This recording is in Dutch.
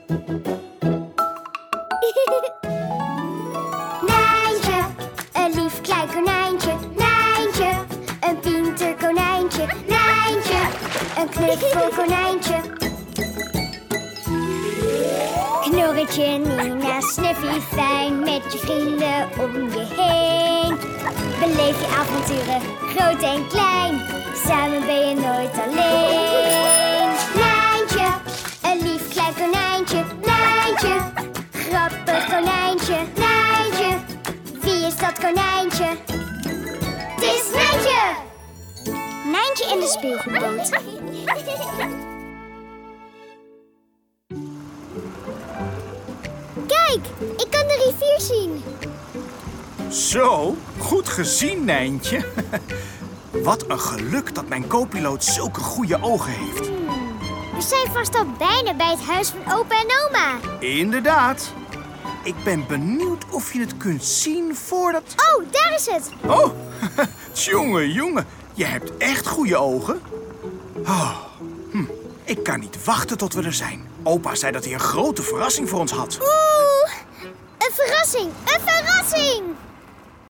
Nijntje, een lief klein konijntje. Nijntje, een pinter konijntje. Nijntje, een knuffel konijntje. Knorretje, Nina, Snuffy, fijn met je vrienden om je heen. Beleef je avonturen, groot en klein. Samen ben je nooit alleen. Nijntje, een lief klein konijntje. Nijntje, grappig konijntje. Nijntje, wie is dat konijntje? Het is Nijntje! Nijntje en de speelgoedboot. Kijk, ik kan de rivier zien. Zo, goed gezien, Nijntje. Wat een geluk dat mijn co-piloot zulke goede ogen heeft. We zijn vast al bijna bij het huis van opa en oma. Inderdaad. Ik ben benieuwd of je het kunt zien voordat... Oh, daar is het. Oh, jongen, je hebt echt goede ogen. Oh, ik kan niet wachten tot we er zijn. Opa zei dat hij een grote verrassing voor ons had. Oeh, een verrassing, een verrassing!